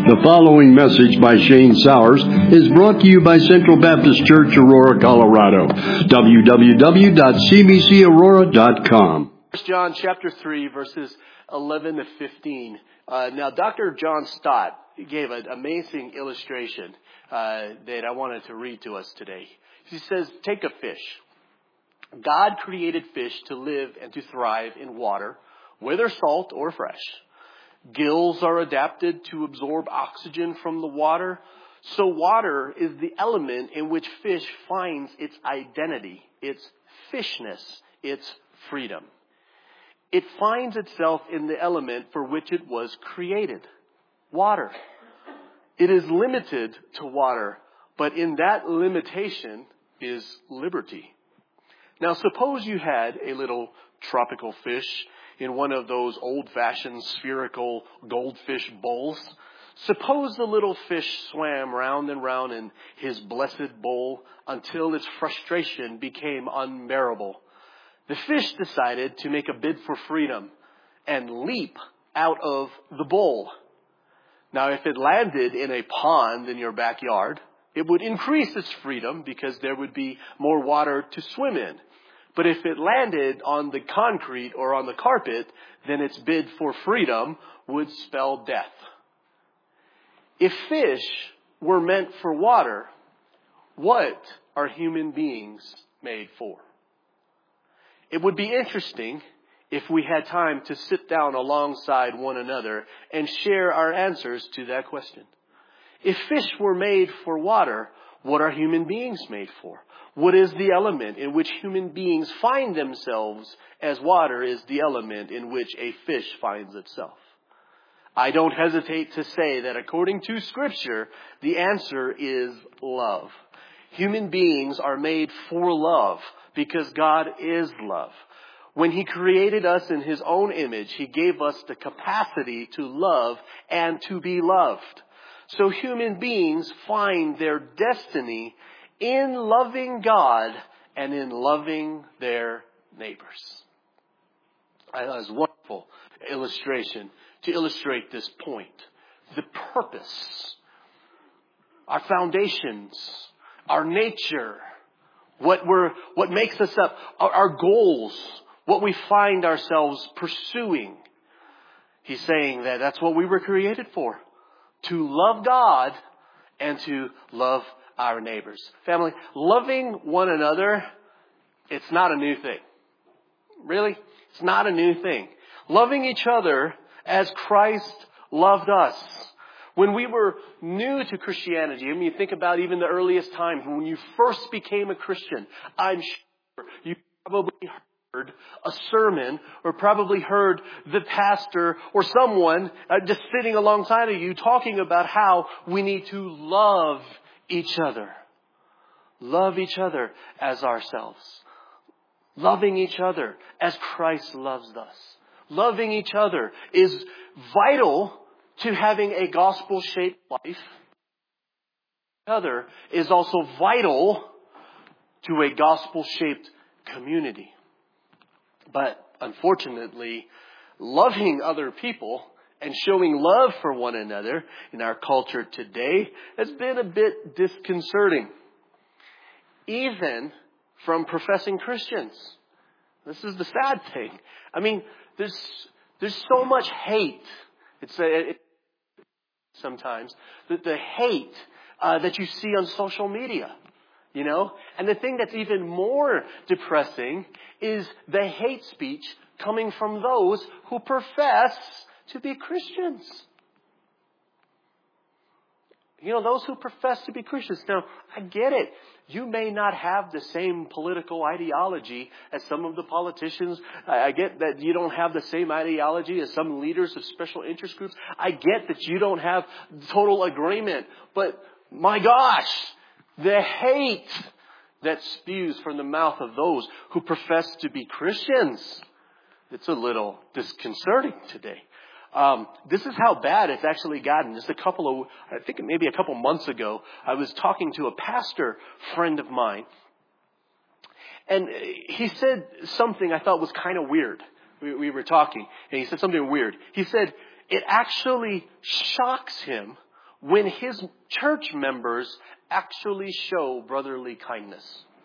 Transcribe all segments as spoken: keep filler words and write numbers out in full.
The following message by Shane Sowers is brought to you by Central Baptist Church, Aurora, Colorado. w w w dot c b c aurora dot com. First John chapter three, verses eleven to fifteen. Uh, now, Doctor John Stott gave an amazing illustration uh, that I wanted to read to us today. He says, take a fish. God created fish to live and to thrive in water, whether salt or fresh. Gills are adapted to absorb oxygen from the water. So water is the element in which fish finds its identity, its fishness, its freedom. It finds itself in the element for which it was created, water. It is limited to water, but in that limitation is liberty. Now, suppose you had a little tropical fish in one of those old-fashioned spherical goldfish bowls. Suppose the little fish swam round and round in his blessed bowl until its frustration became unbearable. The fish decided to make a bid for freedom and leap out of the bowl. Now, if it landed in a pond in your backyard, it would increase its freedom because there would be more water to swim in. But if it landed on the concrete or on the carpet, then its bid for freedom would spell death. If fish were meant for water, what are human beings made for? It would be interesting if we had time to sit down alongside one another and share our answers to that question. If fish were made for water, what are human beings made for? What is the element in which human beings find themselves as water is the element in which a fish finds itself? I don't hesitate to say that according to Scripture, the answer is love. Human beings are made for love because God is love. When He created us in His own image, He gave us the capacity to love and to be loved. So human beings find their destiny in loving God and in loving their neighbors. That was a wonderful illustration to illustrate this point. The purpose, our foundations, our nature, what we're, what makes us up, our, our goals, what we find ourselves pursuing. He's saying that that's what we were created for. To love God and to love our neighbors. Family, loving one another, it's not a new thing. Really? It's not a new thing. Loving each other as Christ loved us. When we were new to Christianity, I mean, you think about even the earliest times when you first became a Christian, I'm sure you probably heard a sermon or probably heard the pastor or someone uh, just sitting alongside of you talking about how we need to love each other. Love each other as ourselves. Loving each other as Christ loves us. Loving each other is vital to having a gospel-shaped life. Each other is also vital to a gospel-shaped community. But unfortunately, loving other people and showing love for one another in our culture today has been a bit disconcerting. Even from professing Christians. This is the sad thing. I mean, there's there's so much hate. It's a, it, sometimes the, the hate uh, that you see on social media. You know? And the thing that's even more depressing is the hate speech coming from those who profess to be Christians. You know, those who profess to be Christians. Now, I get it. You may not have the same political ideology as some of the politicians. I get that you don't have the same ideology as some leaders of special interest groups. I get that you don't have total agreement. But my gosh, the hate that spews from the mouth of those who profess to be Christians, it's a little disconcerting today. Um, this is how bad it's actually gotten. Just a couple of, I think maybe a couple months ago, I was talking to a pastor friend of mine. And he said something I thought was kind of weird. We, we were talking, and he said something weird. He said, it actually shocks him when his church members actually show brotherly kindness.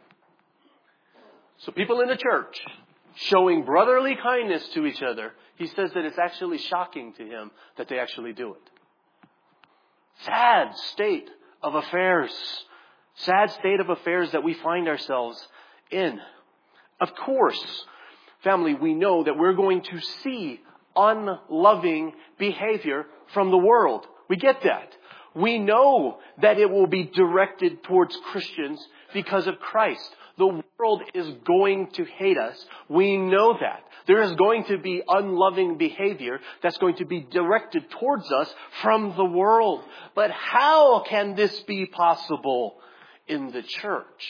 So people in the church showing brotherly kindness to each other, he says that it's actually shocking to him that they actually do it. Sad state of affairs. Sad state of affairs that we find ourselves in. Of course, family, we know that we're going to see unloving behavior from the world. We get that. We know that it will be directed towards Christians because of Christ. The world is going to hate us. We know that. There is going to be unloving behavior that's going to be directed towards us from the world. But how can this be possible in the church?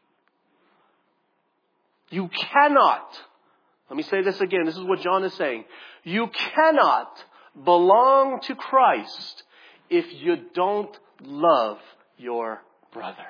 You cannot, let me say this again, this is what John is saying. You cannot belong to Christ if you don't love your brother.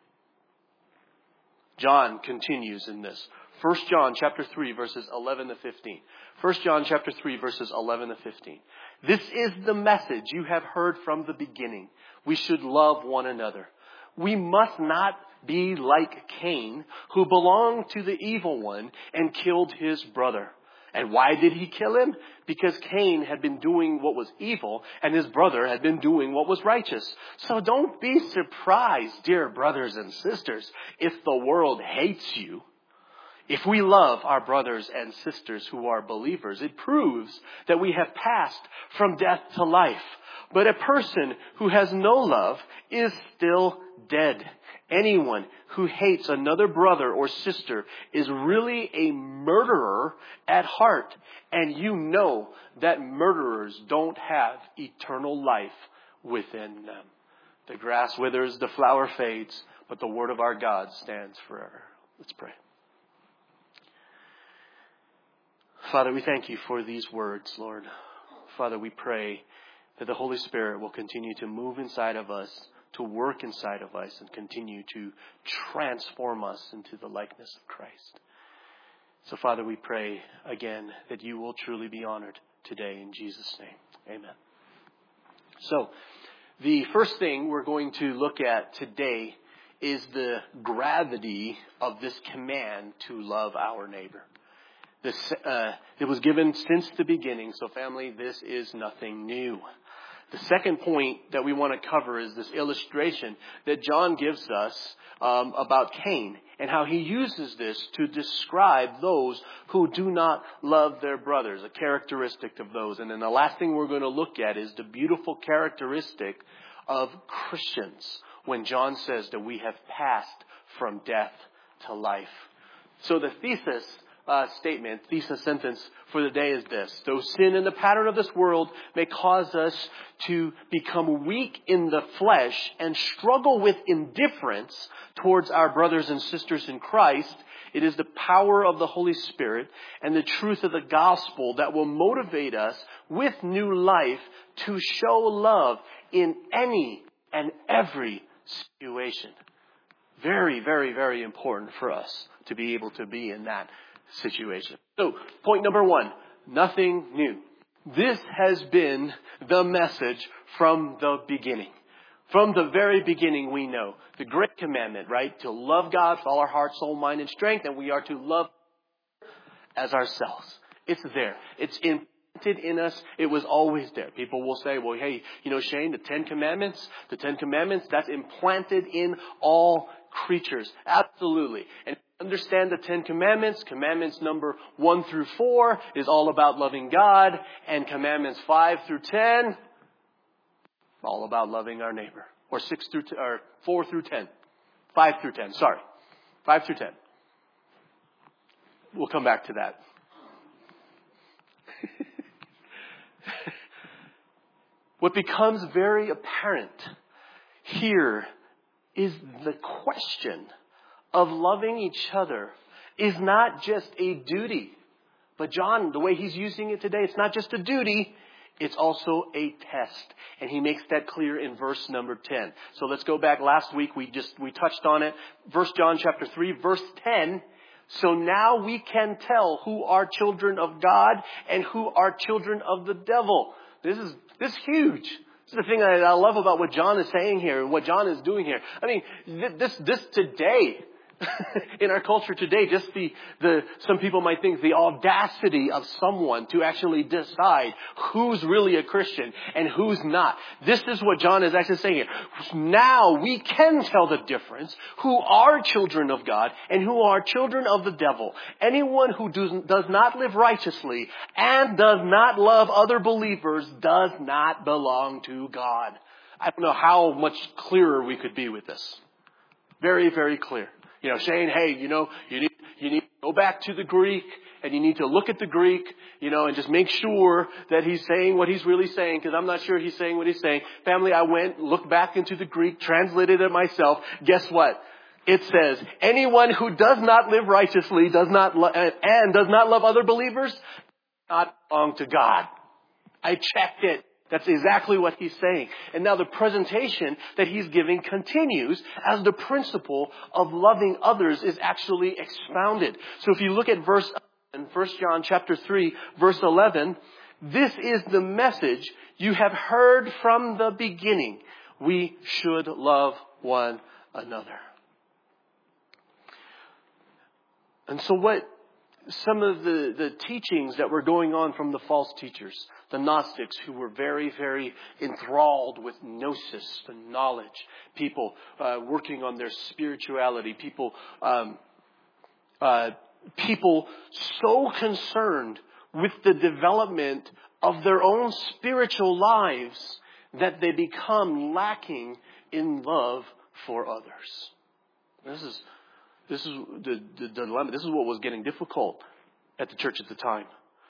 John continues in this. First John chapter three verses eleven to fifteen. First John chapter three verses eleven to fifteen. This is the message you have heard from the beginning. We should love one another. We must not be like Cain, who belonged to the evil one and killed his brother. And why did he kill him? Because Cain had been doing what was evil and his brother had been doing what was righteous. So don't be surprised, dear brothers and sisters, if the world hates you. If we love our brothers and sisters who are believers, it proves that we have passed from death to life. But a person who has no love is still dead. Anyone who hates another brother or sister is really a murderer at heart. And you know that murderers don't have eternal life within them. The grass withers, the flower fades, but the word of our God stands forever. Let's pray. Father, we thank you for these words, Lord. Father, we pray that the Holy Spirit will continue to move inside of us, to work inside of us, and continue to transform us into the likeness of Christ. So, Father, we pray again that you will truly be honored today in Jesus' name. Amen. So, the first thing we're going to look at today is the gravity of this command to love our neighbor. This, uh, it was given since the beginning, so family, this is nothing new. The second point that we want to cover is this illustration that John gives us um, about Cain and how he uses this to describe those who do not love their brothers, a characteristic of those. And then the last thing we're going to look at is the beautiful characteristic of Christians when John says that we have passed from death to life. So the thesis Uh, statement, thesis sentence for the day is this. Though sin and the pattern of this world may cause us to become weak in the flesh and struggle with indifference towards our brothers and sisters in Christ, it is the power of the Holy Spirit and the truth of the gospel that will motivate us with new life to show love in any and every situation. Very, very, very important for us to be able to be in that situation. So, point number one, nothing new. This has been the message from the beginning. From the very beginning, we know the great commandment, right? To love God with all our heart, soul, mind, and strength, and we are to love as ourselves. It's there. It's implanted in us. It was always there. People will say, well, hey, you know, Shane, the Ten Commandments, the Ten Commandments, that's implanted in all creatures. Absolutely. And understand the Ten Commandments. Commandments number one through four is all about loving God. And commandments five through ten, all about loving our neighbor. Or six through, t- or four through ten. Five through ten, sorry. Five through ten. We'll come back to that. What becomes very apparent here is the question of loving each other is not just a duty. But John, the way he's using it today, it's not just a duty, it's also a test. And he makes that clear in verse number ten. So let's go back. Last week we just, we touched on it. First John chapter three, verse ten. So now we can tell who are children of God and who are children of the devil. This is, this is huge. This The thing that I love about what John is saying here and what John is doing here. I mean, this, this today, in our culture today, just the, the, some people might think the audacity of someone to actually decide who's really a Christian and who's not. This is what John is actually saying here. Now we can tell the difference who are children of God and who are children of the devil. Anyone who does, does not live righteously and does not love other believers does not belong to God. I don't know how much clearer we could be with this. Very, very clear. You know, saying, hey, you know, you need, you need to go back to the Greek and you need to look at the Greek, you know, and just make sure that he's saying what he's really saying, because I'm not sure he's saying what he's saying. Family, I went, looked back into the Greek, translated it myself. Guess what? It says, anyone who does not live righteously does not lo- and does not love other believers, does not belong to God. I checked it. That's exactly what he's saying. And now the presentation that he's giving continues as the principle of loving others is actually expounded. So if you look at verse in First John chapter three, verse eleven, this is the message you have heard from the beginning. We should love one another. And so what some of the, the teachings that were going on from the false teachers, the Gnostics, who were very, very enthralled with gnosis, the knowledge, people uh, working on their spirituality, people, um, uh, people so concerned with the development of their own spiritual lives that they become lacking in love for others. This is This is the, the dilemma. This is what was getting difficult at the church at the time.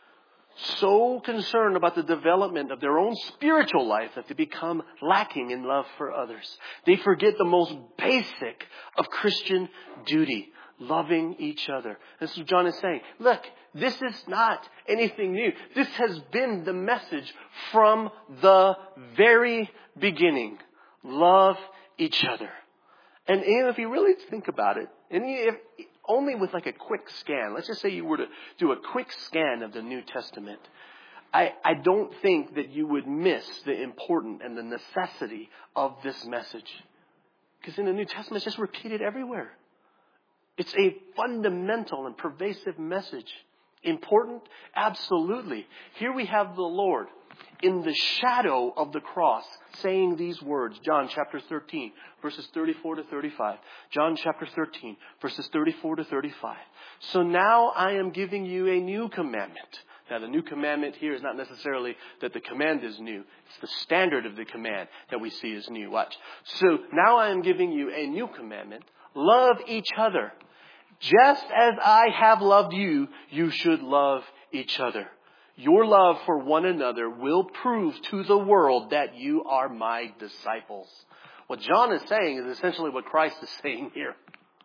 So concerned about the development of their own spiritual life that they become lacking in love for others. They forget the most basic of Christian duty, loving each other. This is what John is saying. Look, this is not anything new. This has been the message from the very beginning. Love each other. And if you really think about it, and if, only with like a quick scan, let's just say you were to do a quick scan of the New Testament, I, I don't think that you would miss the important and the necessity of this message. Because in the New Testament, it's just repeated everywhere. It's a fundamental and pervasive message. Important? Absolutely. Here we have the Lord in the shadow of the cross saying these words. John chapter thirteen, verses thirty-four to thirty-five. John chapter thirteen, verses thirty-four to thirty-five. So now I am giving you a new commandment. Now the new commandment here is not necessarily that the command is new. It's the standard of the command that we see is new. Watch. So now I am giving you a new commandment. Love each other. Just as I have loved you, you should love each other. Your love for one another will prove to the world that you are my disciples. What John is saying is essentially what Christ is saying here.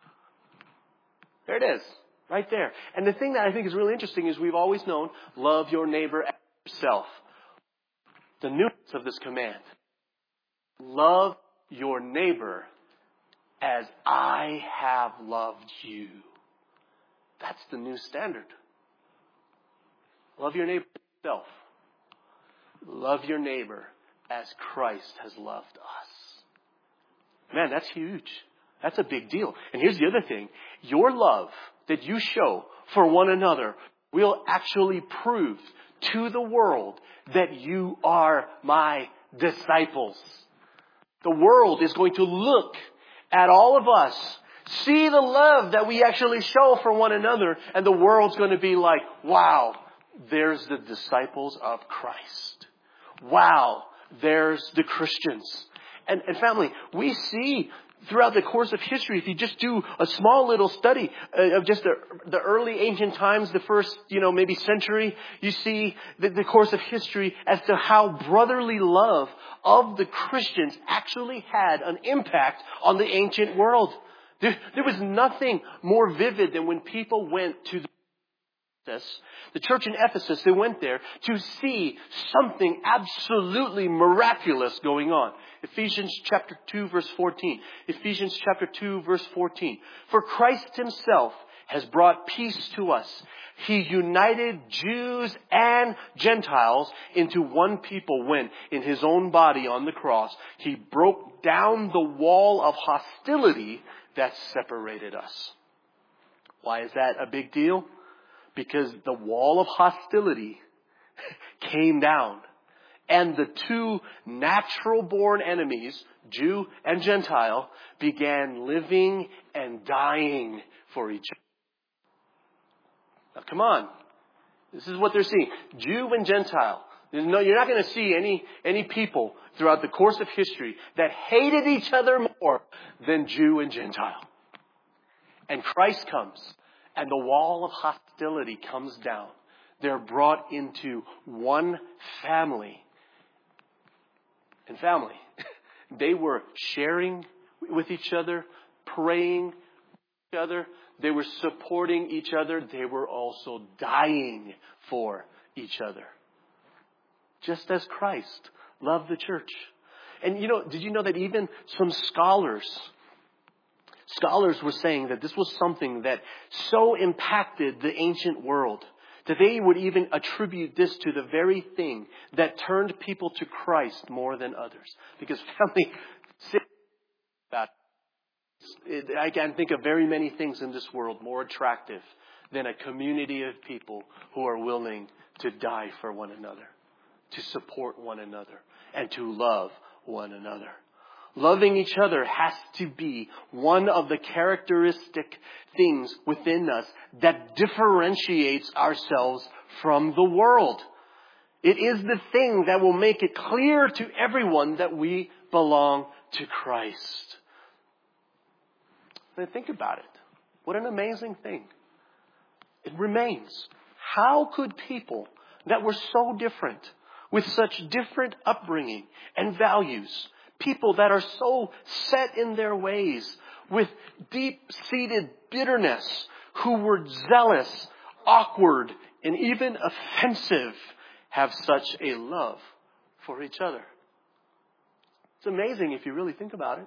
There it is, right there. And the thing that I think is really interesting is we've always known, love your neighbor as yourself. The nuance of this command. Love your neighbor as I have loved you. That's the new standard. Love your neighbor as yourself. Love your neighbor as Christ has loved us. Man, that's huge. That's a big deal. And here's the other thing. Your love that you show for one another will actually prove to the world that you are my disciples. The world is going to look at all of us, see the love that we actually show for one another, and the world's going to be like, wow, there's the disciples of Christ. Wow, there's the Christians. And, and family, we see throughout the course of history, if you just do a small little study uh, of just the, the early ancient times, the first, you know, maybe century, you see the, the course of history as to how brotherly love of the Christians actually had an impact on the ancient world. There, there was nothing more vivid than when people went to the The church in Ephesus, they went there to see something absolutely miraculous going on. Ephesians chapter two, verse fourteen. Ephesians chapter two, verse fourteen. For Christ himself has brought peace to us. He united Jews and Gentiles into one people when, in his own body on the cross, he broke down the wall of hostility that separated us. Why is that a big deal? Because the wall of hostility came down, and the two natural-born enemies, Jew and Gentile, began living and dying for each other. Now, come on. This is what they're seeing. Jew and Gentile. No, you're not going to see any, any people throughout the course of history that hated each other more than Jew and Gentile. And Christ comes, and the wall of hostility comes down. They're brought into one family. And family, they were sharing with each other, praying with each other. They were supporting each other. They were also dying for each other. Just as Christ loved the church. And you know, did you know that even some scholars, scholars were saying that this was something that so impacted the ancient world that they would even attribute this to the very thing that turned people to Christ more than others. Because family, I can think of very many things in this world more attractive than a community of people who are willing to die for one another, to support one another, and to love one another. Loving each other has to be one of the characteristic things within us that differentiates ourselves from the world. It is the thing that will make it clear to everyone that we belong to Christ. And think about it. What an amazing thing. It remains. How could people that were so different, with such different upbringing and values, people that are so set in their ways, with deep-seated bitterness, who were zealous, awkward, and even offensive, have such a love for each other? It's amazing if you really think about it.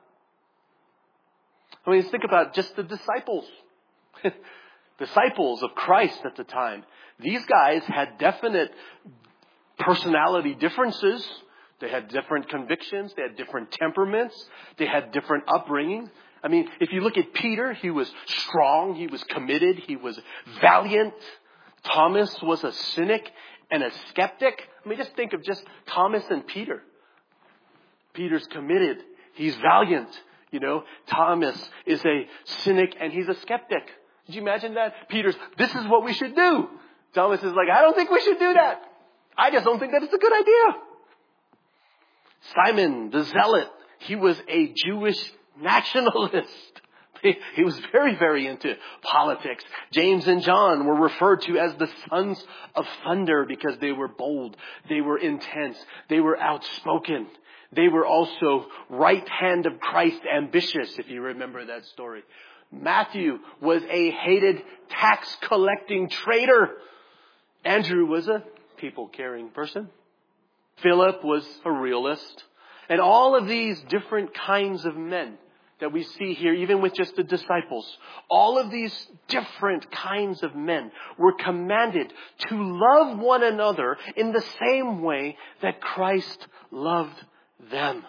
I mean, think about just the disciples. Disciples of Christ at the time. These guys had definite personality differences. They had different convictions. They had different temperaments. They had different upbringing. I mean, if you look at Peter, he was strong. He was committed. He was valiant. Thomas was a cynic and a skeptic. I mean, just think of just Thomas and Peter. Peter's committed. He's valiant. You know, Thomas is a cynic and he's a skeptic. Did you imagine that? Peter's, this is what we should do. Thomas is like, I don't think we should do that. I just don't think that it's a good idea. Simon the Zealot, he was a Jewish nationalist. He was very, very into politics. James and John were referred to as the sons of thunder because they were bold. They were intense. They were outspoken. They were also right hand of Christ ambitious, if you remember that story. Matthew was a hated tax collecting traitor. Andrew was a people caring person. Philip was a realist. And all of these different kinds of men that we see here, even with just the disciples, all of these different kinds of men were commanded to love one another in the same way that Christ loved them.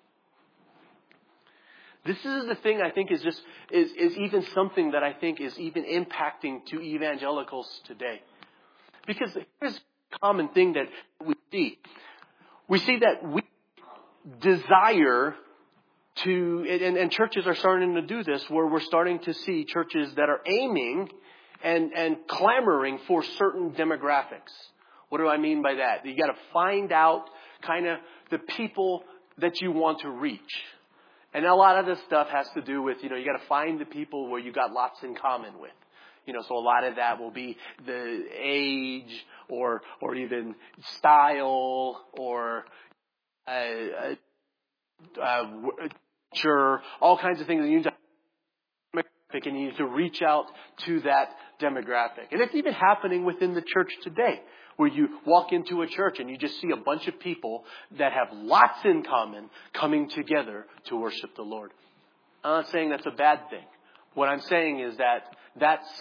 This is the thing I think is just, is, is even something that I think is even impacting to evangelicals today. Because here's a common thing that we see. We see that we desire to, and, and churches are starting to do this, where we're starting to see churches that are aiming and, and clamoring for certain demographics. What do I mean by that? You got to find out kind of the people that you want to reach. And a lot of this stuff has to do with, you know, you got to find the people where you got lots in common with. You know, so a lot of that will be the age or or even style or uh, uh, uh, sure, all kinds of things. You need to and you need to reach out to that demographic. And it's even happening within the church today, where you walk into a church and you just see a bunch of people that have lots in common coming together to worship the Lord. I'm not saying that's a bad thing. What I'm saying is that that's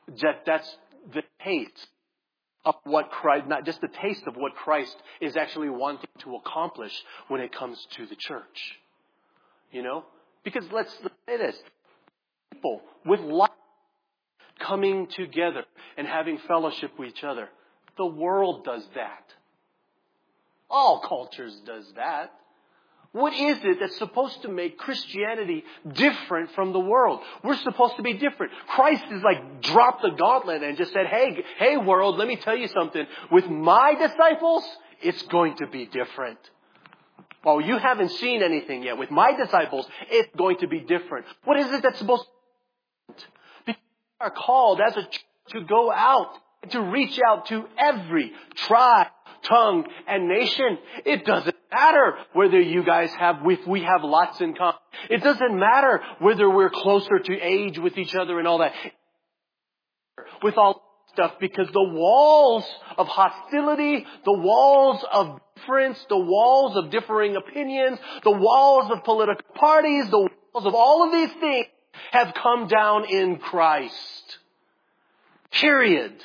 that that's the taste of what Christ, not just the taste of what Christ is actually wanting to accomplish when it comes to the church. You know? Because let's, let's say this. People with life coming together and having fellowship with each other. The world does that. All cultures does that. What is it that's supposed to make Christianity different from the world? We're supposed to be different. Christ is like dropped the gauntlet and just said, hey, hey world, let me tell you something. With my disciples, it's going to be different. Well, you haven't seen anything yet. With my disciples, it's going to be different. What is it that's supposed to be different? Because we are called as a church to go out, to reach out to every tribe, tongue, and nation. It doesn't matter whether you guys have, if we have lots in common. It doesn't matter whether we're closer to age with each other and all that. With all stuff, because the walls of hostility, the walls of difference, the walls of differing opinions, the walls of political parties, the walls of all of these things have come down in Christ. Period.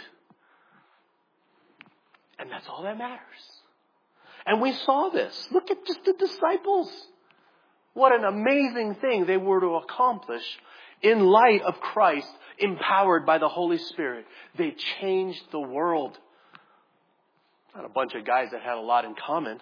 And that's all that matters. And we saw this. Look at just the disciples. What an amazing thing they were to accomplish in light of Christ, empowered by the Holy Spirit. They changed the world. Not a bunch of guys that had a lot in common,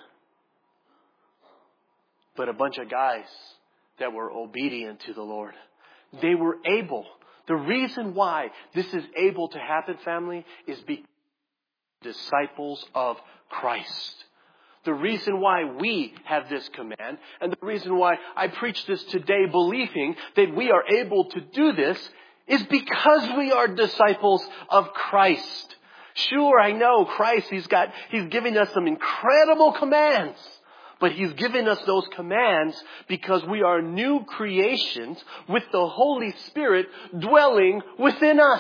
but a bunch of guys that were obedient to the Lord. They were able. The reason why this is able to happen, family, is because disciples of Christ. The reason why we have this command, and the reason why I preach this today believing that we are able to do this, is because we are disciples of Christ. Sure, I know Christ, He's got, He's giving us some incredible commands. But He's given us those commands because we are new creations with the Holy Spirit dwelling within us.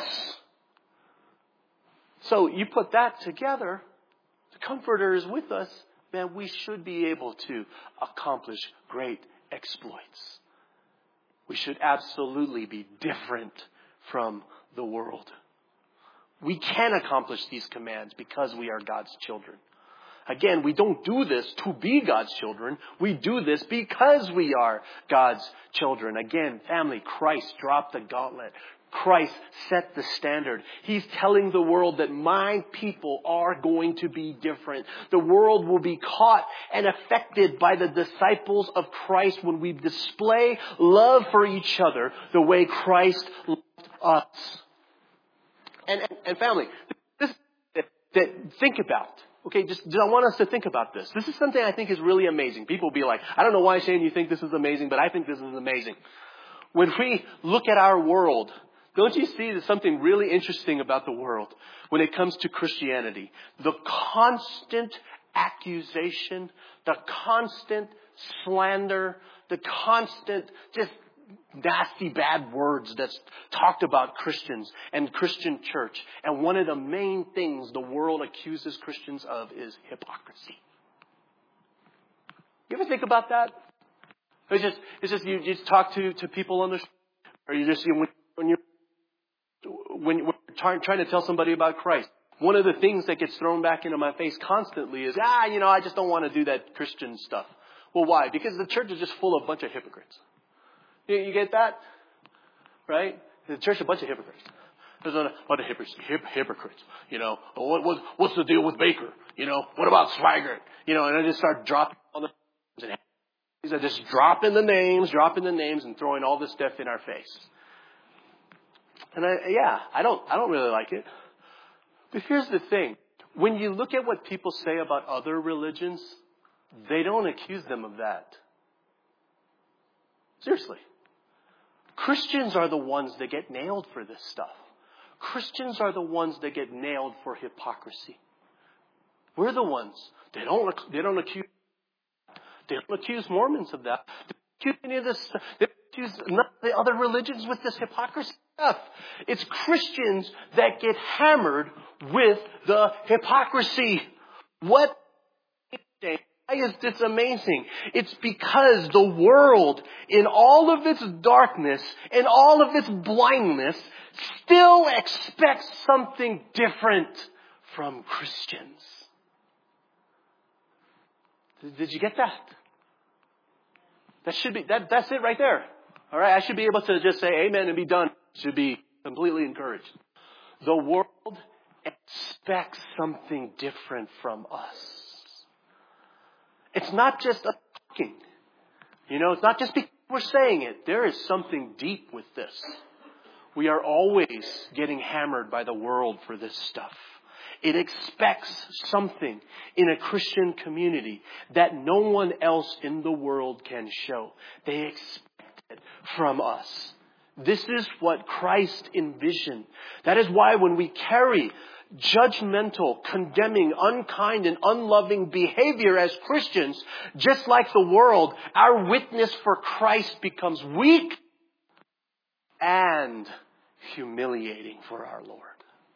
So you put that together, the Comforter is with us, man, we should be able to accomplish great exploits. We should absolutely be different from the world. We can accomplish these commands because we are God's children. Again, we don't do this to be God's children. We do this because we are God's children. Again, family, Christ dropped the gauntlet. Christ set the standard. He's telling the world that my people are going to be different. The world will be caught and affected by the disciples of Christ when we display love for each other the way Christ loved us. And, and, and family, this that, that think about. Okay, just I want us to think about this. This is something I think is really amazing. People will be like, I don't know why, Shane, you think this is amazing, but I think this is amazing. When we look at our world, don't you see there's something really interesting about the world when it comes to Christianity? The constant accusation, the constant slander, the constant just nasty bad words that's talked about Christians and Christian church. And one of the main things the world accuses Christians of is hypocrisy. You ever think about that? It's just, it's just you just talk to, to people on the street, or you just, you know, when you're when you're trying, trying to tell somebody about Christ. One of the things that gets thrown back into my face constantly is, ah, you know, I just don't want to do that Christian stuff. Well, why? Because the church is just full of a bunch of hypocrites. You, you get that? Right? The church is a bunch of hypocrites. There's a bunch of hypocrites. Hip, hypocrites. You know, what, what, what's the deal with Baker? You know, what about Swaggart? You know, and I just start dropping all the names. These are just dropping the names, dropping the names, and throwing all this stuff in our face. And I, yeah, I don't, I don't really like it. But here's the thing. When you look at what people say about other religions, they don't accuse them of that. Seriously. Christians are the ones that get nailed for this stuff. Christians are the ones that get nailed for hypocrisy. We're the ones. They don't, they don't accuse, they don't accuse Mormons of that. They don't accuse any of this stuff. They don't accuse none of the other religions with this hypocrisy stuff. It's Christians that get hammered with the hypocrisy. What? Why is this amazing? It's because the world, in all of its darkness, in all of its blindness, still expects something different from Christians. Did you get that? That should be, that, that's it right there. All right. I should be able to just say amen and be done. Should be completely encouraged. The world expects something different from us. It's not just a talking. You know, it's not just because we're saying it. There is something deep with this. We are always getting hammered by the world for this stuff. It expects something in a Christian community that no one else in the world can show. They expect it from us. This is what Christ envisioned. That is why when we carry judgmental, condemning, unkind, and unloving behavior as Christians, just like the world, our witness for Christ becomes weak and humiliating for our Lord.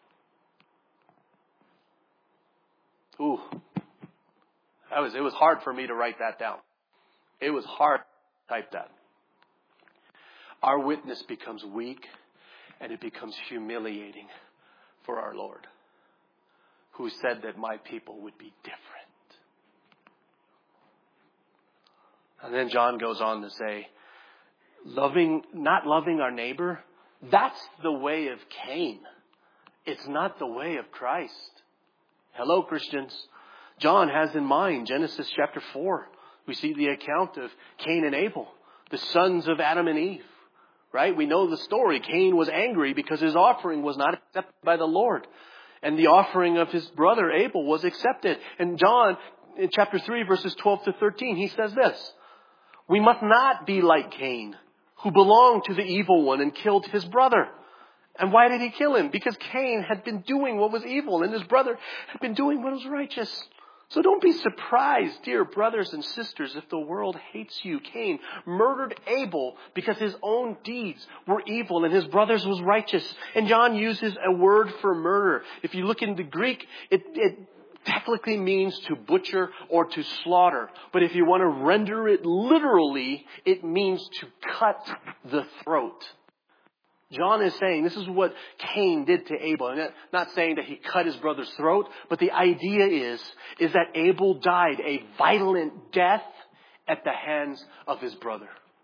Ooh, that was, it was hard for me to write that down. It was hard to type that. Our witness becomes weak and it becomes humiliating for our Lord, who said that my people would be different. And then John goes on to say, loving, not loving our neighbor, that's the way of Cain. It's not the way of Christ. Hello, Christians. John has in mind Genesis chapter four. We see the account of Cain and Abel, the sons of Adam and Eve. Right? We know the story. Cain was angry because his offering was not accepted by the Lord. And the offering of his brother Abel was accepted. And John, in chapter three, verses twelve to thirteen, he says this: we must not be like Cain, who belonged to the evil one and killed his brother. And why did he kill him? Because Cain had been doing what was evil and his brother had been doing what was righteous. So don't be surprised, dear brothers and sisters, if the world hates you. Cain murdered Abel because his own deeds were evil and his brother's was righteous. And John uses a word for murder. If you look into Greek, it, it technically means to butcher or to slaughter. But if you want to render it literally, it means to cut the throat. John is saying this is what Cain did to Abel. And not saying that he cut his brother's throat, but the idea is, is that Abel died a violent death at the hands of his brother.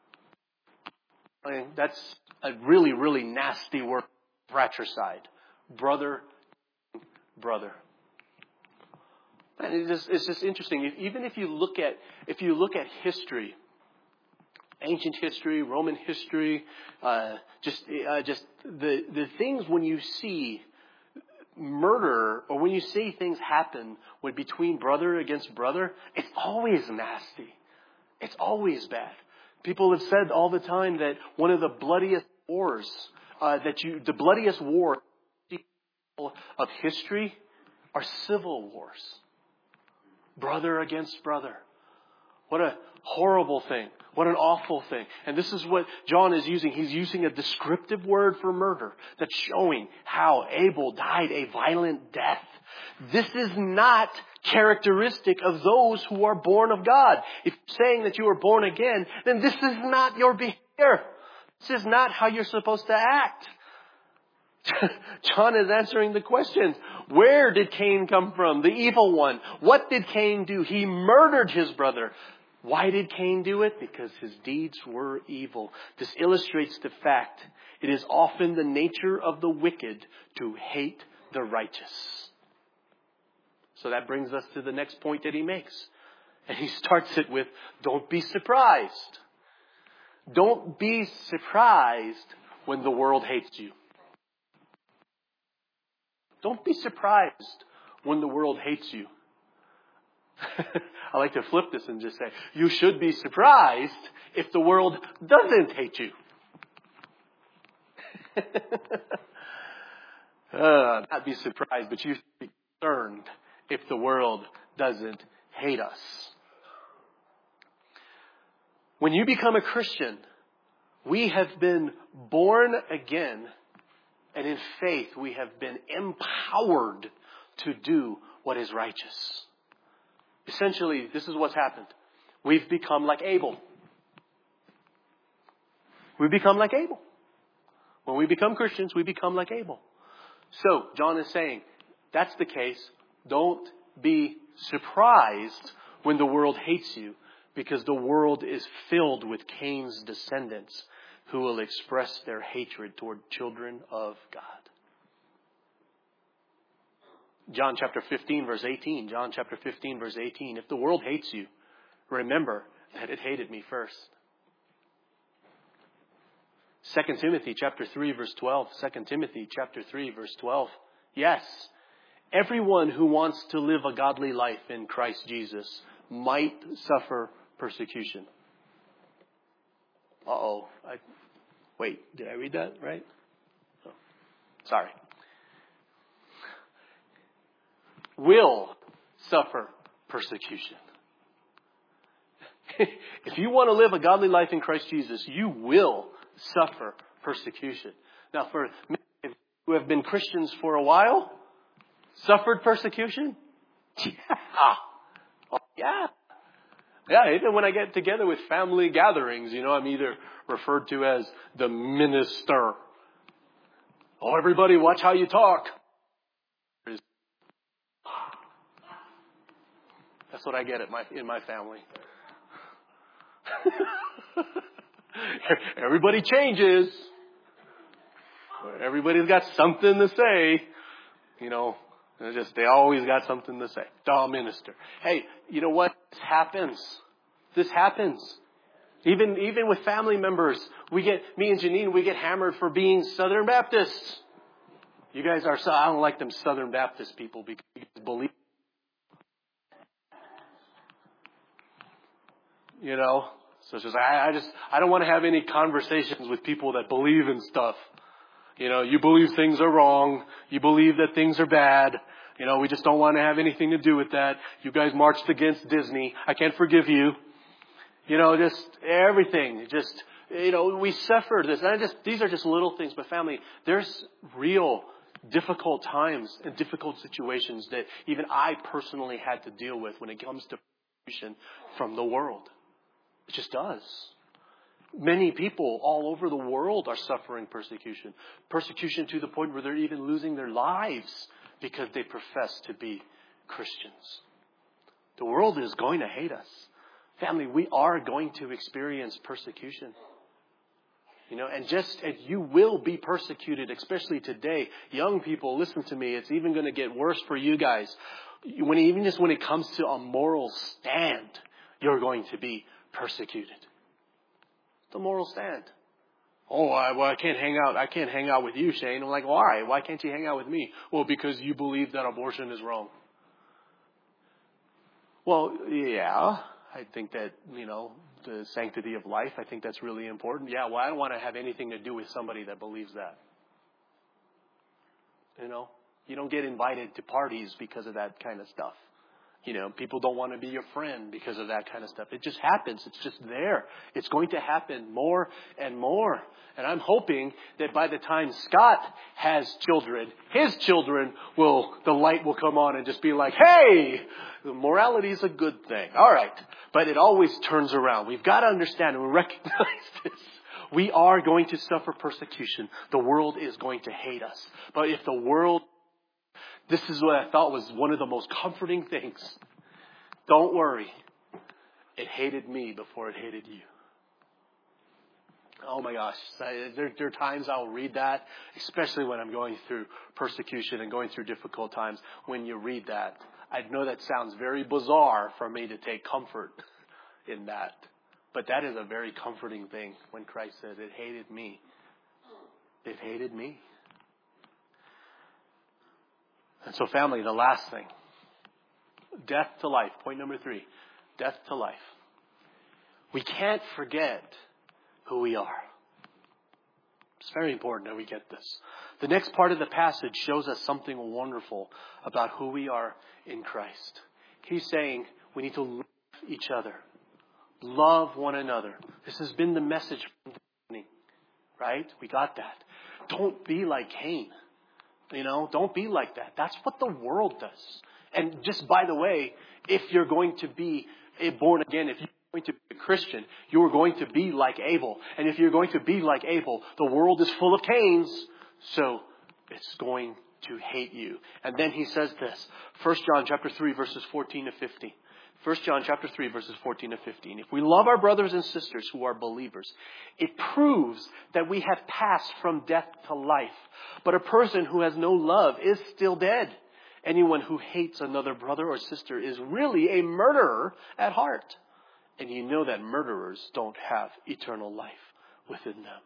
I mean, that's a really, really nasty word, fratricide. Brother, brother. And it's just, it's just interesting. Even if you look at, if you look at history, ancient history, Roman history, uh, just uh, just the the things when you see murder or when you see things happen when between brother against brother, it's always nasty. It's always bad. People have said all the time that one of the bloodiest wars uh, that you, the bloodiest war of history are civil wars. Brother against brother. What a horrible thing. What an awful thing. And this is what John is using. He's using a descriptive word for murder that's showing how Abel died a violent death. This is not characteristic of those who are born of God. If you're saying that you are born again, then this is not your behavior. This is not how you're supposed to act. John is answering the questions. Where did Cain come from? The evil one. What did Cain do? He murdered his brother. Why did Cain do it? Because his deeds were evil. This illustrates the fact it is often the nature of the wicked to hate the righteous. So that brings us to the next point that he makes. And he starts it with, don't be surprised. Don't be surprised when the world hates you. Don't be surprised when the world hates you. I like to flip this and just say, you should be surprised if the world doesn't hate you. uh, not be surprised, but you should be concerned if the world doesn't hate us. When you become a Christian, we have been born again, and in faith we have been empowered to do what is righteous. Essentially, this is what's happened. We've become like Abel. We've become like Abel. When we become Christians, we become like Abel. So, John is saying, that's the case. Don't be surprised when the world hates you, because the world is filled with Cain's descendants who will express their hatred toward children of God. John chapter fifteen, verse eighteen. John chapter fifteen, verse eighteen. If the world hates you, remember that it hated me first. Second Timothy chapter three, verse twelve. Second Timothy chapter three, verse twelve. Yes, everyone who wants to live a godly life in Christ Jesus might suffer persecution. Uh-oh. I, wait, did I read that right? Oh, sorry. Will suffer persecution. If you want to live a godly life in Christ Jesus, you will suffer persecution. Now, for many who have been Christians for a while, suffered persecution? Yeah. Oh, yeah. Yeah, even when I get together with family gatherings, you know, I'm either referred to as the minister. Oh, everybody, watch how you talk. That's what I get at my in my family. Everybody changes. Everybody's got something to say. You know, they're just they always got something to say. Oh, minister. Hey, you know what? This happens. This happens. Even even with family members, we get me and Janine, we get hammered for being Southern Baptists. You guys are. I don't like them Southern Baptist people because you believe. You know, so it's just, I, I just, I don't want to have any conversations with people that believe in stuff. You know, you believe things are wrong. You believe that things are bad. You know, we just don't want to have anything to do with that. You guys marched against Disney. I can't forgive you. You know, just everything. Just, you know, we suffered this. And I just, these are just little things. But family, there's real difficult times and difficult situations that even I personally had to deal with when it comes to persecution from the world. It just does. Many people all over the world are suffering persecution. Persecution to the point where they're even losing their lives because they profess to be Christians. The world is going to hate us. Family, we are going to experience persecution. You know, and just as you will be persecuted, especially today. Young people, listen to me. It's even going to get worse for you guys. When even just when it comes to a moral stand, you're going to be persecuted. The moral stand. Oh, I, well, I can't hang out. I can't hang out with you, Shane. I'm like, why? Why can't you hang out with me? Well, because you believe that abortion is wrong. Well, yeah, I think that, you know, the sanctity of life, I think that's really important. Yeah, well, I don't want to have anything to do with somebody that believes that. You know, you don't get invited to parties because of that kind of stuff. You know, people don't want to be your friend because of that kind of stuff. It just happens. It's just there. It's going to happen more and more. And I'm hoping that by the time Scott has children, his children will, the light will come on and just be like, hey, morality is a good thing. All right. But it always turns around. We've got to understand and recognize this. We are going to suffer persecution. The world is going to hate us. But if the world This is what I thought was one of the most comforting things. Don't worry. It hated me before it hated you. Oh my gosh. There, there are times I'll read that, especially when I'm going through persecution and going through difficult times. When you read that, I know that sounds very bizarre for me to take comfort in that. But that is a very comforting thing when Christ says, it hated me. It hated me. And so family, the last thing. Death to life. Point number three. Death to life. We can't forget who we are. It's very important that we get this. The next part of the passage shows us something wonderful about who we are in Christ. He's saying we need to love each other. Love one another. This has been the message from the beginning. Right? We got that. Don't be like Cain. You know, don't be like that. That's what the world does. And just by the way, if you're going to be born again, if you going to be a Christian, you're going to be like Abel. And if you're going to be like Abel, the world is full of Cains, so it's going to hate you. And then he says this, First John chapter three, verses fourteen to fifteen. First John chapter three, verses fourteen to fifteen. If we love our brothers and sisters who are believers, it proves that we have passed from death to life. But a person who has no love is still dead. Anyone who hates another brother or sister is really a murderer at heart. And you know that murderers don't have eternal life within them.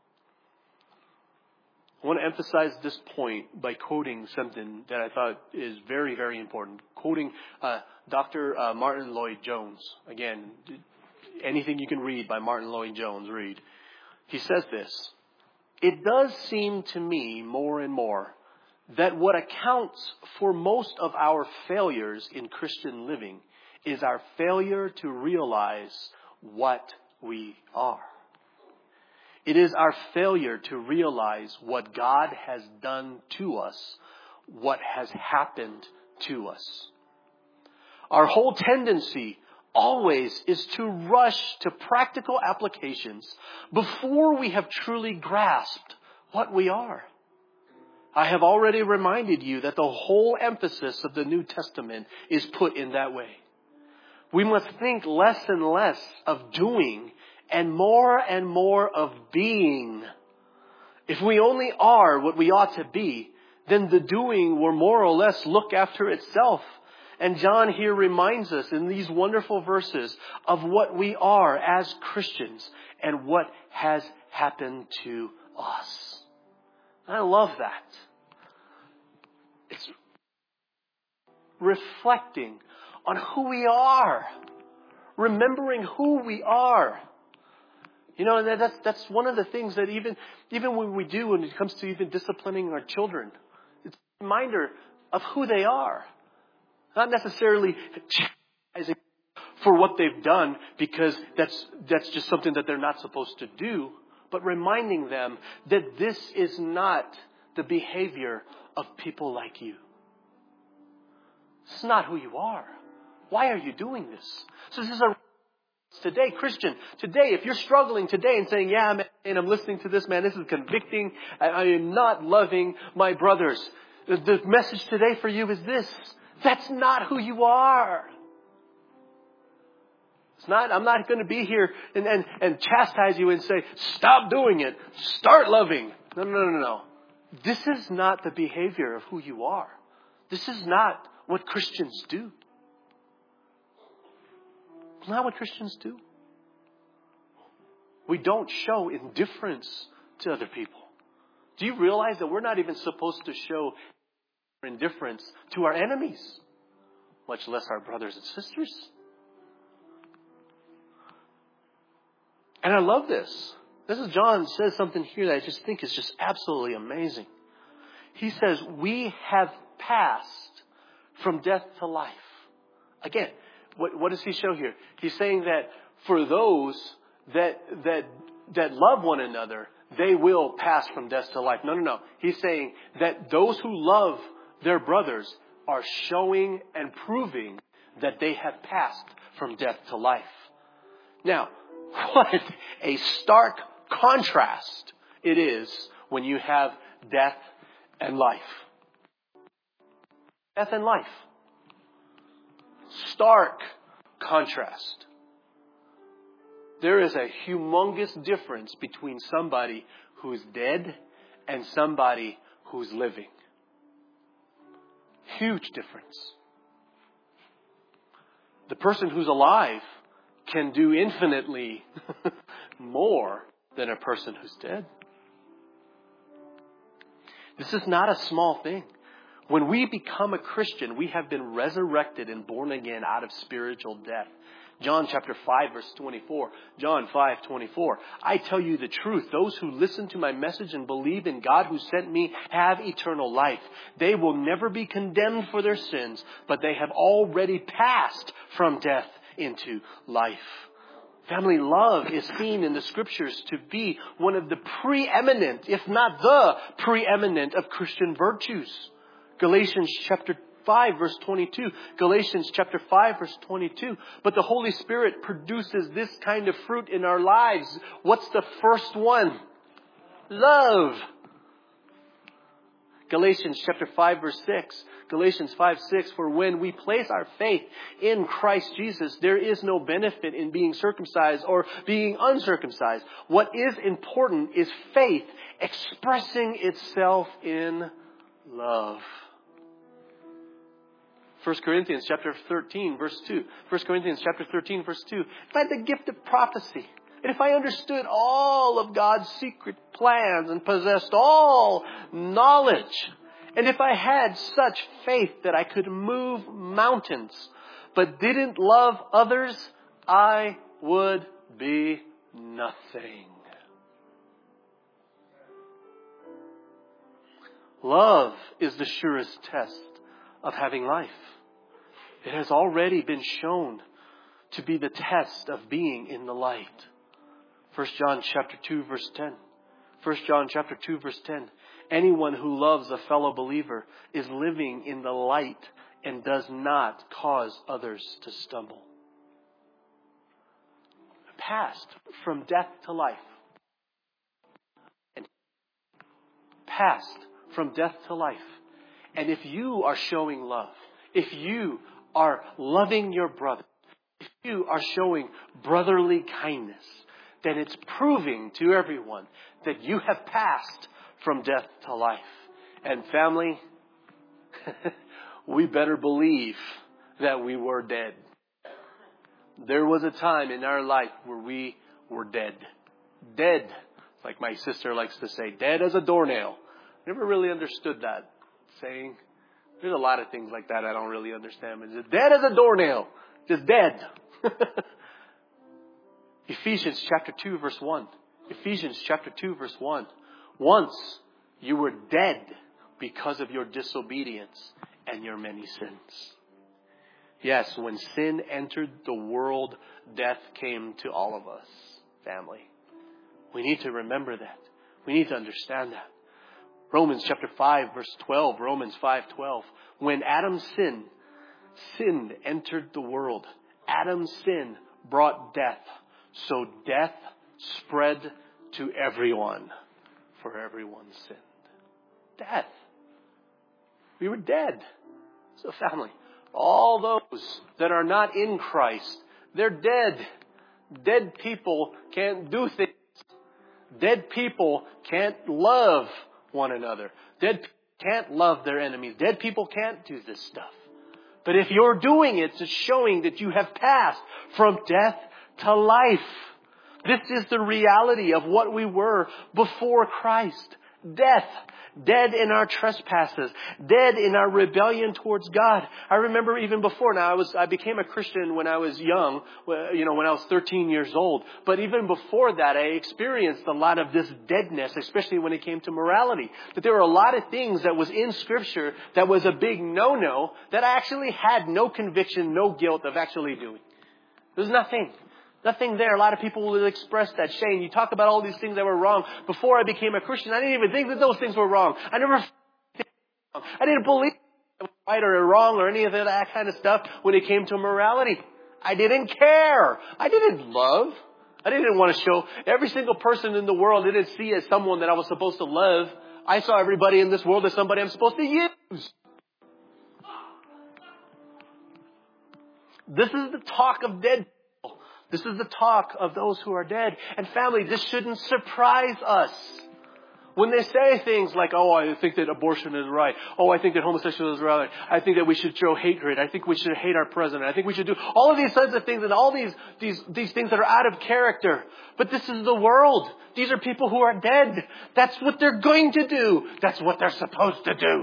I want to emphasize this point by quoting something that I thought is very, very important. Quoting uh, Doctor Uh, Martin Lloyd-Jones. Again, anything you can read by Martin Lloyd-Jones, read. He says this, "It does seem to me more and more that what accounts for most of our failures in Christian living is our failure to realize what we are. It is our failure to realize what God has done to us, what has happened to us. Our whole tendency always is to rush to practical applications before we have truly grasped what we are. I have already reminded you that the whole emphasis of the New Testament is put in that way. We must think less and less of doing and more and more of being. If we only are what we ought to be, then the doing will more or less look after itself. And John here reminds us in these wonderful verses of what we are as Christians and what has happened to us. I love that. It's reflecting on who we are. Remembering who we are. You know, that's that's one of the things that even, even when we do when it comes to even disciplining our children, it's a reminder of who they are. Not necessarily chastising for what they've done because that's that's just something that they're not supposed to do, but reminding them that this is not the behavior of people like you. It's not who you are. Why are you doing this? So this is a today, Christian, today, if you're struggling today and saying, yeah, man, and I'm listening to this, man, this is convicting. I, I am not loving my brothers. The, the message today for you is this. That's not who you are. It's not, I'm not going to be here and, and, and chastise you and say, stop doing it. Start loving. No, no, no, no. This is not the behavior of who you are. This is not what Christians do. It's not what Christians do. We don't show indifference to other people. Do you realize that we're not even supposed to show indifference to our enemies, much less our brothers and sisters? And I love this. This is John says something here that I just think is just absolutely amazing. He says, we have passed from death to life. Again, what, what does he show here? He's saying that for those that that that love one another, they will pass from death to life. No, no, no. He's saying that those who love their brothers are showing and proving that they have passed from death to life. Now, what a stark contrast it is when you have death and life. Death and life. Stark contrast. There is a humongous difference between somebody who's dead and somebody who's living. Huge difference. The person who's alive can do infinitely more than a person who's dead. This is not a small thing. When we become a Christian, we have been resurrected and born again out of spiritual death. John chapter five, verse twenty-four. John five, twenty-four. I tell you the truth. Those who listen to my message and believe in God who sent me have eternal life. They will never be condemned for their sins, but they have already passed from death into life. Family love is seen in the scriptures to be one of the preeminent, if not the preeminent, of Christian virtues. Galatians chapter five, verse twenty-two. Galatians chapter five, verse twenty-two. But the Holy Spirit produces this kind of fruit in our lives. What's the first one? Love. Galatians chapter five, verse six. Galatians five, six. For when we place our faith in Christ Jesus, there is no benefit in being circumcised or being uncircumcised. What is important is faith expressing itself in love. First Corinthians chapter thirteen, verse two. First Corinthians chapter thirteen, verse two. If I had the gift of prophecy, and if I understood all of God's secret plans and possessed all knowledge, and if I had such faith that I could move mountains, but didn't love others, I would be nothing. Love is the surest test of having life. It has already been shown to be the test of being in the light. First John chapter two, verse ten. First John chapter two, verse ten. Anyone who loves a fellow believer is living in the light and does not cause others to stumble. Passed from death to life. And passed from death to life. And if you are showing love, if you are loving your brother, if you are showing brotherly kindness, then it's proving to everyone that you have passed from death to life. And family, we better believe that we were dead. There was a time in our life where we were dead. Dead, like my sister likes to say, dead as a doornail. Never really understood that saying. There's a lot of things like that I don't really understand. It's just dead as a doornail. Just dead. Ephesians chapter two, verse one. Ephesians chapter two, verse one. Once you were dead because of your disobedience and your many sins. Yes, when sin entered the world, death came to all of us, family. We need to remember that. We need to understand that. Romans chapter five, verse twelve. Romans five, twelve. When Adam's sin, sin entered the world, Adam's sin brought death. So death spread to everyone, for everyone sinned. Death. We were dead. So family, all those that are not in Christ, they're dead. Dead people can't do things. Dead people can't love one another. Dead people can't love their enemies. Dead people can't do this stuff. But if you're doing it, it's showing that you have passed from death to life. This is the reality of what we were before Christ. Death. Dead in our trespasses. Dead in our rebellion towards God. I remember even before, now I was, I became a Christian when I was young, you know, when I was thirteen years old. But even before that, I experienced a lot of this deadness, especially when it came to morality. That there were a lot of things that was in Scripture that was a big no-no that I actually had no conviction, no guilt of actually doing. There's nothing. Nothing there. A lot of people will express that. Shane, you talk about all these things that were wrong. Before I became a Christian, I didn't even think that those things were wrong. I never, I didn't believe it was right or wrong or any of that kind of stuff when it came to morality. I didn't care. I didn't love. I didn't want to show every single person in the world I didn't see as someone that I was supposed to love. I saw everybody in this world as somebody I'm supposed to use. This is the talk of dead people. This is the talk of those who are dead. And family, this shouldn't surprise us. When they say things like, oh, I think that abortion is right. Oh, I think that homosexuality is right. I think that we should show hatred. I think we should hate our president. I think we should do all of these kinds of things and all these, these, these things that are out of character. But this is the world. These are people who are dead. That's what they're going to do. That's what they're supposed to do.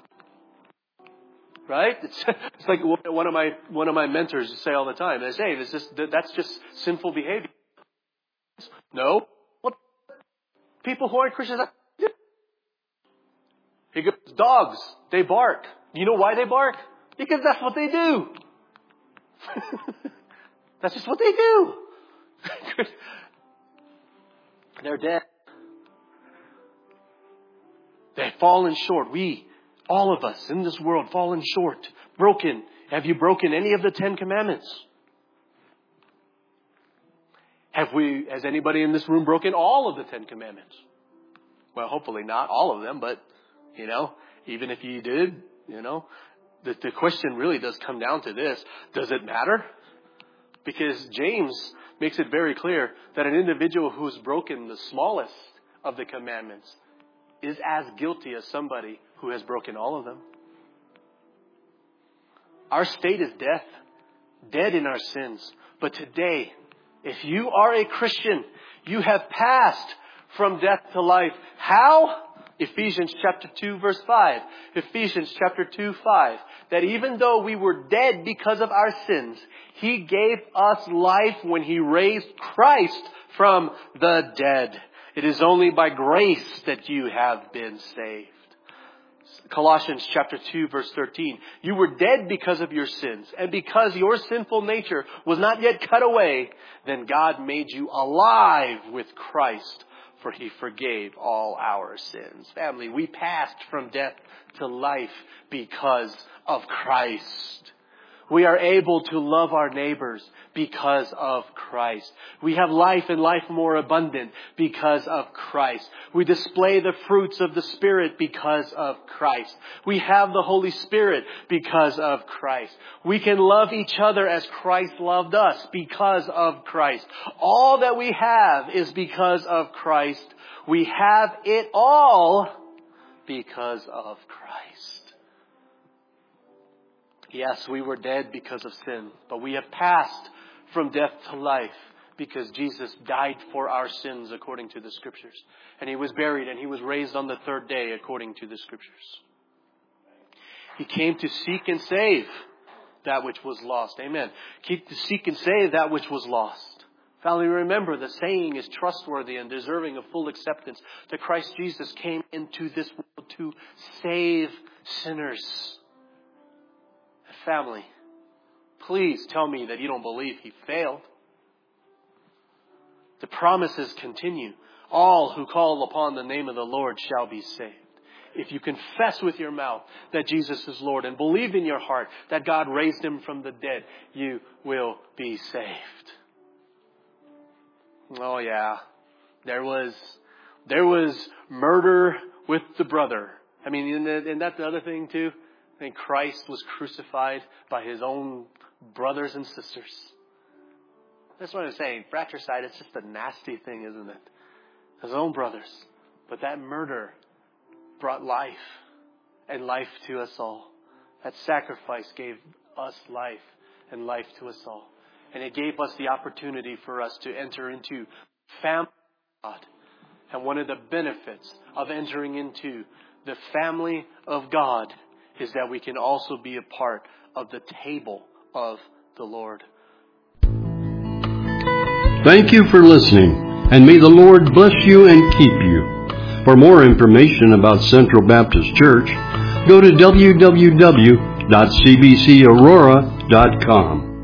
Right? It's, it's like one of my one of my mentors say all the time. They say, "This just that's just sinful behavior." No, what people who aren't Christians do? He goes, dogs. They bark. You know why they bark? Because that's what they do. That's just what they do. They're dead. They've fallen short. We All of us in this world fallen short, broken. Have you broken any of the Ten Commandments? Have we, has anybody in this room broken all of the Ten Commandments? Well, hopefully not all of them, but, you know, even if you did, you know, the, the question really does come down to this. Does it matter? Because James makes it very clear that an individual who has broken the smallest of the commandments is as guilty as somebody who has broken all of them. Our state is death, dead in our sins. But today, if you are a Christian, you have passed from death to life. How? Ephesians chapter two verse five. Ephesians chapter two five. That even though we were dead because of our sins, He gave us life when He raised Christ from the dead. It is only by grace that you have been saved. Colossians chapter two verse thirteen. You were dead because of your sins, and because your sinful nature was not yet cut away, then God made you alive with Christ, for He forgave all our sins. Family, we passed from death to life because of Christ. We are able to love our neighbors because of Christ. We have life and life more abundant because of Christ. We display the fruits of the Spirit because of Christ. We have the Holy Spirit because of Christ. We can love each other as Christ loved us because of Christ. All that we have is because of Christ. We have it all because of Christ. Yes, we were dead because of sin, but we have passed from death to life because Jesus died for our sins according to the Scriptures. And He was buried and He was raised on the third day according to the Scriptures. He came to seek and save that which was lost. Amen. Came to seek and save that which was lost. Finally, remember, the saying is trustworthy and deserving of full acceptance, that Christ Jesus came into this world to save sinners. Family, please tell me that you don't believe He failed. The promises continue. All who call upon the name of the Lord shall be saved. If you confess with your mouth that Jesus is Lord and believe in your heart that God raised Him from the dead, you will be saved. Oh yeah, there was there was murder with the brother. I mean, isn't that the other thing too? I think Christ was crucified by His own brothers and sisters. That's what I'm saying. Fratricide, it's just a nasty thing, isn't it? His own brothers. But that murder brought life, and life to us all. That sacrifice gave us life, and life to us all. And it gave us the opportunity for us to enter into family of God. And one of the benefits of entering into the family of God is that we can also be a part of the table of the Lord. Thank you for listening, and may the Lord bless you and keep you. For more information about Central Baptist Church, go to w w w dot c b c aurora dot com.